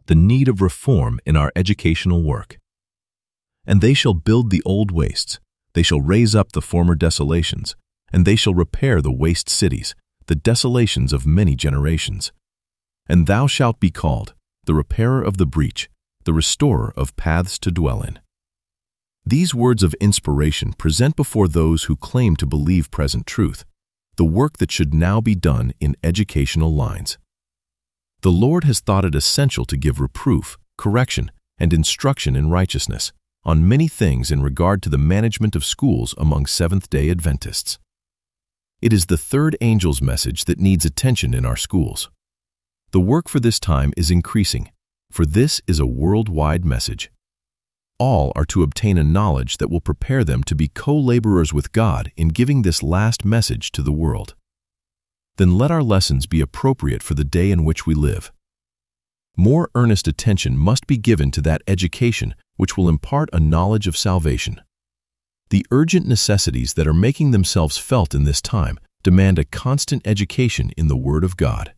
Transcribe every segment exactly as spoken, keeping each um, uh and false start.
the need of reform in our educational work. And they shall build the old wastes, they shall raise up the former desolations, and they shall repair the waste cities, the desolations of many generations. And thou shalt be called the repairer of the breach, the restorer of paths to dwell in. These words of inspiration present before those who claim to believe present truth the work that should now be done in educational lines. The Lord has thought it essential to give reproof, correction, and instruction in righteousness on many things in regard to the management of schools among Seventh-day Adventists. It is the third angel's message that needs attention in our schools. The work for this time is increasing, for this is a worldwide message. All are to obtain a knowledge that will prepare them to be co-laborers with God in giving this last message to the world. Then let our lessons be appropriate for the day in which we live. More earnest attention must be given to that education which will impart a knowledge of salvation. The urgent necessities that are making themselves felt in this time demand a constant education in the Word of God.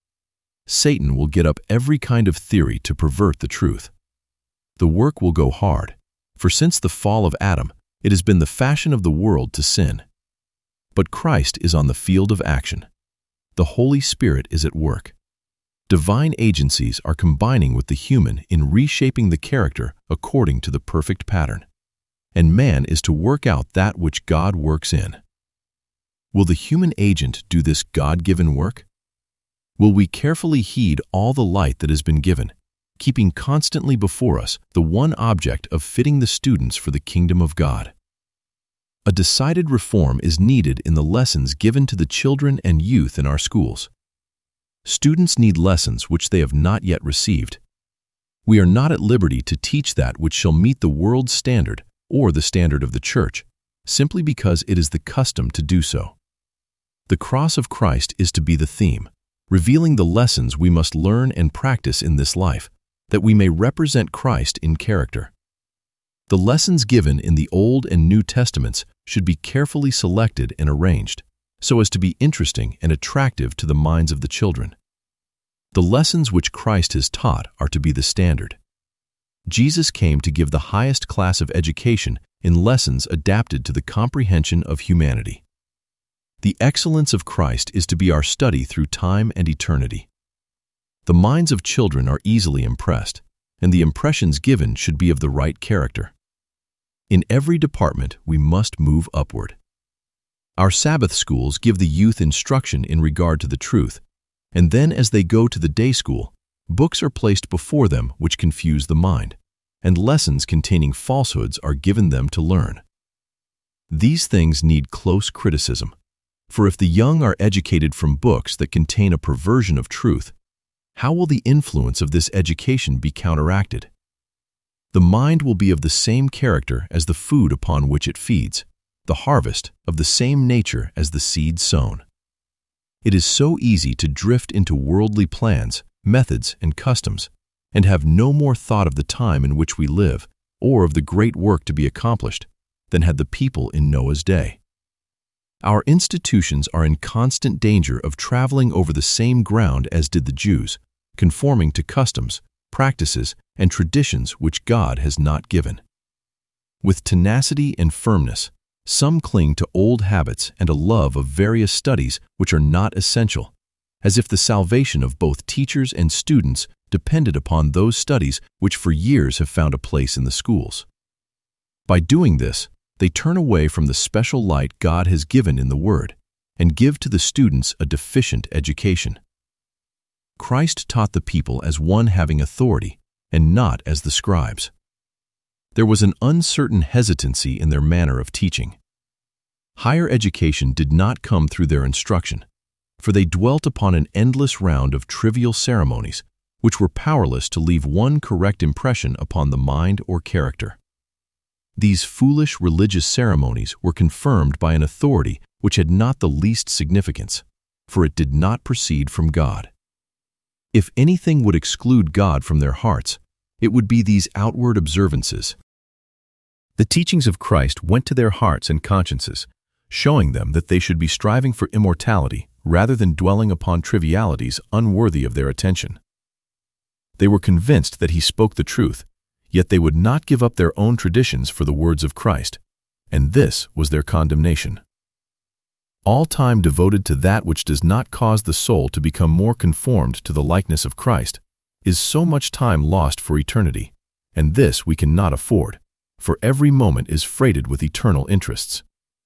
Satan will get up every kind of theory to pervert the truth. The work will go hard, for since the fall of Adam, it has been the fashion of the world to sin. But Christ is on the field of action. The Holy Spirit is at work. Divine agencies are combining with the human in reshaping the character according to the perfect pattern. And man is to work out that which God works in. Will the human agent do this God-given work? Will we carefully heed all the light that has been given, keeping constantly before us the one object of fitting the students for the kingdom of God? A decided reform is needed in the lessons given to the children and youth in our schools. Students need lessons which they have not yet received. We are not at liberty to teach that which shall meet the world's standard or the standard of the church, simply because it is the custom to do so. The cross of Christ is to be the theme, revealing the lessons we must learn and practice in this life, that we may represent Christ in character. The lessons given in the Old and New Testaments should be carefully selected and arranged, so as to be interesting and attractive to the minds of the children. The lessons which Christ has taught are to be the standard. Jesus came to give the highest class of education in lessons adapted to the comprehension of humanity. The excellence of Christ is to be our study through time and eternity. The minds of children are easily impressed, and the impressions given should be of the right character. In every department, we must move upward. Our Sabbath schools give the youth instruction in regard to the truth, and then as they go to the day school, books are placed before them which confuse the mind, and lessons containing falsehoods are given them to learn. These things need close criticism, for if the young are educated from books that contain a perversion of truth, how will the influence of this education be counteracted? The mind will be of the same character as the food upon which it feeds, the harvest of the same nature as the seed sown. It is so easy to drift into worldly plans, methods, and customs, and have no more thought of the time in which we live or of the great work to be accomplished than had the people in Noah's day. Our institutions are in constant danger of traveling over the same ground as did the Jews, conforming to customs, practices, and traditions which God has not given. With tenacity and firmness, some cling to old habits and a love of various studies which are not essential, as if the salvation of both teachers and students depended upon those studies which for years have found a place in the schools. By doing this, they turn away from the special light God has given in the Word and give to the students a deficient education. Christ taught the people as one having authority and not as the scribes. There was an uncertain hesitancy in their manner of teaching. Higher education did not come through their instruction, for they dwelt upon an endless round of trivial ceremonies which were powerless to leave one correct impression upon the mind or character. These foolish religious ceremonies were confirmed by an authority which had not the least significance, for it did not proceed from God. If anything would exclude God from their hearts, it would be these outward observances. The teachings of Christ went to their hearts and consciences, showing them that they should be striving for immortality rather than dwelling upon trivialities unworthy of their attention. They They were convinced that he spoke the truth, yet they would not give up their own traditions for the words of Christ, and this was their condemnation. All time devoted to that which does not cause the soul to become more conformed to the likeness of Christ is so much time lost for eternity, and this we cannot afford, for every moment is freighted with eternal interests.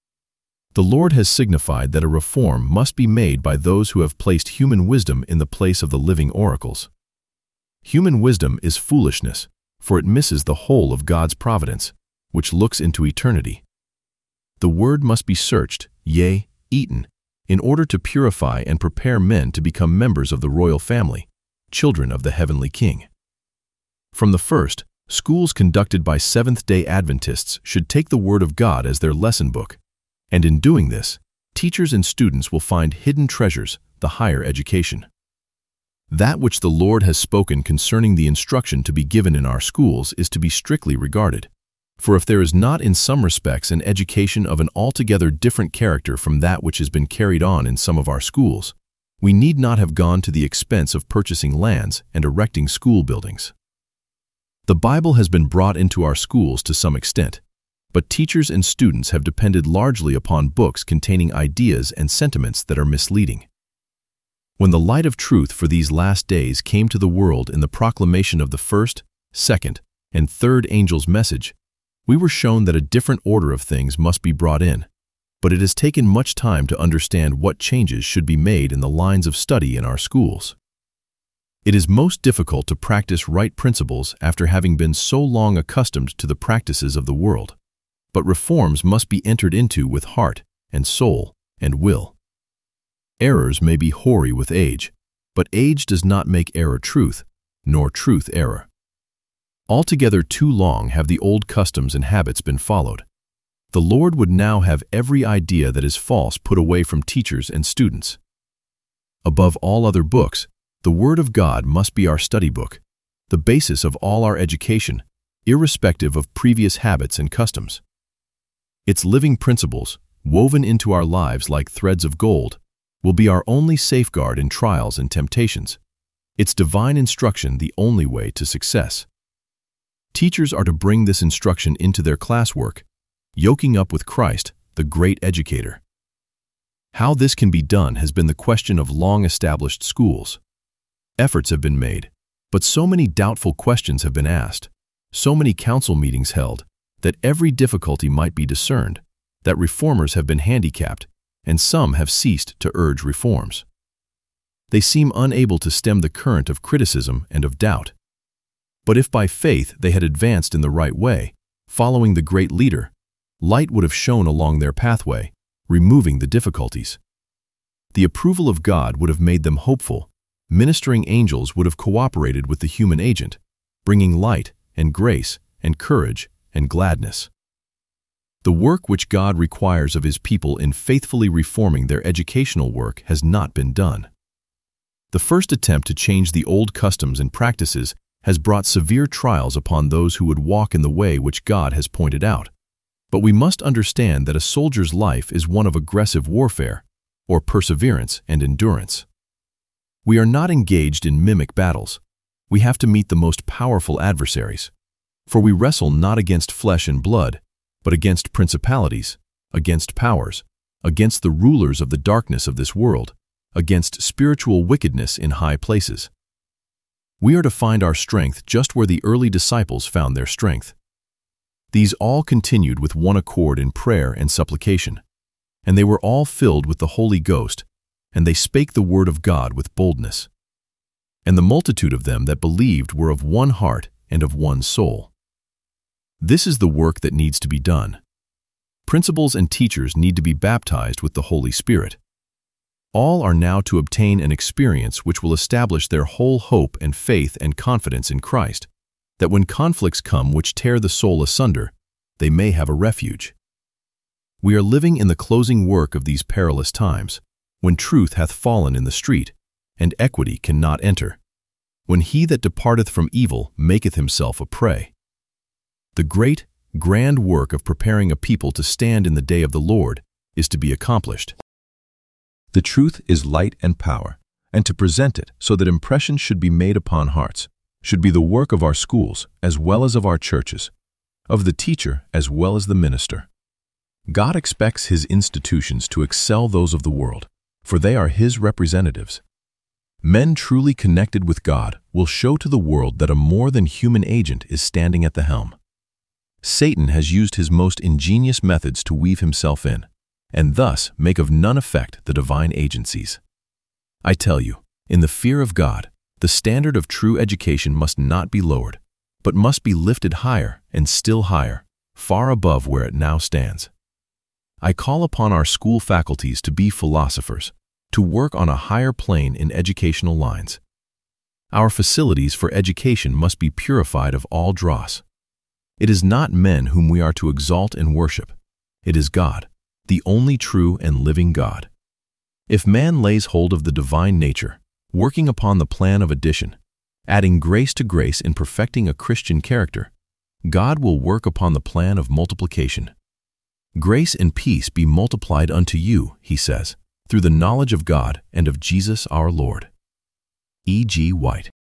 The Lord has signified that a reform must be made by those who have placed human wisdom in the place of the living oracles. Human wisdom is foolishness, for it misses the whole of God's providence, which looks into eternity. The word must be searched, yea, eaten, in order to purify and prepare men to become members of the royal family, children of the heavenly King. From the first, schools conducted by Seventh-day Adventists should take the Word of God as their lesson book, and in doing this, teachers and students will find hidden treasures, the higher education. That which the Lord has spoken concerning the instruction to be given in our schools is to be strictly regarded. For if there is not in some respects an education of an altogether different character from that which has been carried on in some of our schools, we need not have gone to the expense of purchasing lands and erecting school buildings. The Bible has been brought into our schools to some extent, but teachers and students have depended largely upon books containing ideas and sentiments that are misleading. When the light of truth for these last days came to the world in the proclamation of the first, second, and third angel's message, we were shown that a different order of things must be brought in, but it has taken much time to understand what changes should be made in the lines of study in our schools. It is most difficult to practice right principles after having been so long accustomed to the practices of the world, but reforms must be entered into with heart and soul and will. Errors may be hoary with age, but age does not make error truth, nor truth error. Altogether too long have the old customs and habits been followed. The Lord would now have every idea that is false put away from teachers and students. Above all other books, the Word of God must be our study book, the basis of all our education, irrespective of previous habits and customs. Its living principles, woven into our lives like threads of gold, will be our only safeguard in trials and temptations, its divine instruction the only way to success. Teachers are to bring this instruction into their classwork, yoking up with Christ, the great educator. How this can be done has been the question of long-established schools. Efforts have been made, but so many doubtful questions have been asked, so many council meetings held, that every difficulty might be discerned, that reformers have been handicapped, and some have ceased to urge reforms. They seem unable to stem the current of criticism and of doubt. But if by faith they had advanced in the right way, following the great leader, light would have shone along their pathway, removing the difficulties. The approval of God would have made them hopeful. Ministering angels would have cooperated with the human agent, bringing light and grace and courage and gladness. The work which God requires of His people in faithfully reforming their educational work has not been done. The first attempt to change the old customs and practices has brought severe trials upon those who would walk in the way which God has pointed out. But we must understand that a soldier's life is one of aggressive warfare, or perseverance and endurance. We are not engaged in mimic battles. We have to meet the most powerful adversaries. For we wrestle not against flesh and blood, but against principalities, against powers, against the rulers of the darkness of this world, against spiritual wickedness in high places. We are to find our strength just where the early disciples found their strength. These all continued with one accord in prayer and supplication, and they were all filled with the Holy Ghost, and they spake the word of God with boldness. And the multitude of them that believed were of one heart and of one soul. This is the work that needs to be done. Principals and teachers need to be baptized with the Holy Spirit. All are now to obtain an experience which will establish their whole hope and faith and confidence in Christ, that when conflicts come which tear the soul asunder, they may have a refuge. We are living in the closing work of these perilous times, when truth hath fallen in the street, and equity cannot enter, when he that departeth from evil maketh himself a prey. The great, grand work of preparing a people to stand in the day of the Lord is to be accomplished. The truth is light and power, and to present it so that impressions should be made upon hearts, should be the work of our schools as well as of our churches, of the teacher as well as the minister. God expects His institutions to excel those of the world, for they are His representatives. Men truly connected with God will show to the world that a more than human agent is standing at the helm. Satan has used his most ingenious methods to weave himself in, and thus make of none effect the divine agencies. I tell you, in the fear of God, the standard of true education must not be lowered, but must be lifted higher and still higher, far above where it now stands. I call upon our school faculties to be philosophers, to work on a higher plane in educational lines. Our facilities for education must be purified of all dross. It is not men whom we are to exalt and worship. It is God, the only true and living God. If man lays hold of the divine nature, working upon the plan of addition, adding grace to grace in perfecting a Christian character, God will work upon the plan of multiplication. Grace and peace be multiplied unto you, he says, through the knowledge of God and of Jesus our Lord. E G White.